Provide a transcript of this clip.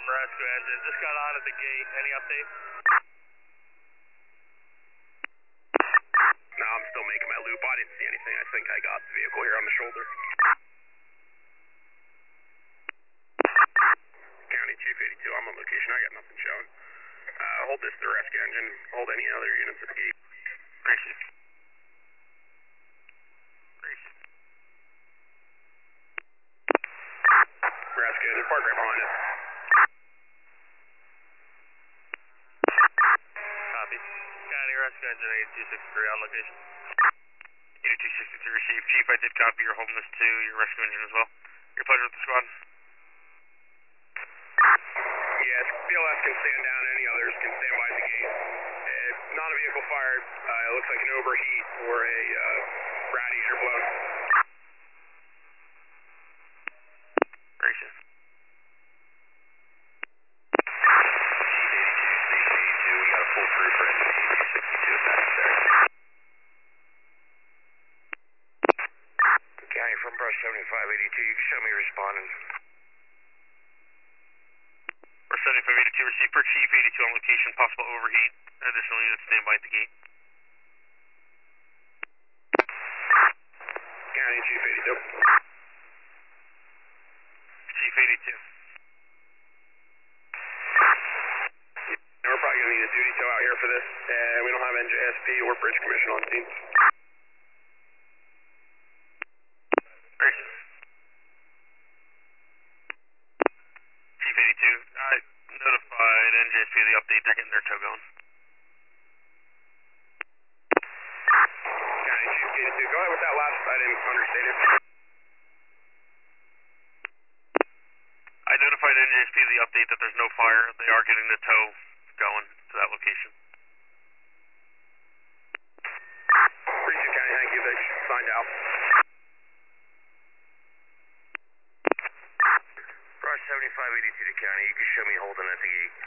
rescue engine. Just got on at the gate. Any update? No, I'm still making my loop. I didn't see anything. I think I got the vehicle here on the shoulder. County Chief 82, I'm on location. I got nothing showing. Hold this to the rescue engine. Hold any other units at the gate. Appreciate it. Rescue engine, park right behind us. Copy. County Rescue Engine 8263 on location. 8263 received. Chief, I did copy your holding this to your rescue engine as well. Your pleasure with the squad. Yes, BLS can stand down. Any others can stand by the gate. Not a vehicle fired. It looks like an overheat or a radiator blown. Gracious. We got a full crew for engine 8262 if necessary. County from brush 7582, you can show me responding. Brush 7582 received per Chief 82 on location. Possible overheat. Additional units stand by at the gate. County Chief 82. Chief 82. We're probably going to need a duty tow out here for this. We don't have NJSP or Bridge Commission on scene. Gracious. Chief 82, I notified NJSP of the update. They're getting their tow going. County Chief 82, go ahead with that last. I didn't understand it. I notified NJSP of the update that there's no fire. They are getting the tow going to that location. Appreciate County, thank you. They signed out. Brush 7582 to County, you can show me holding at the gate.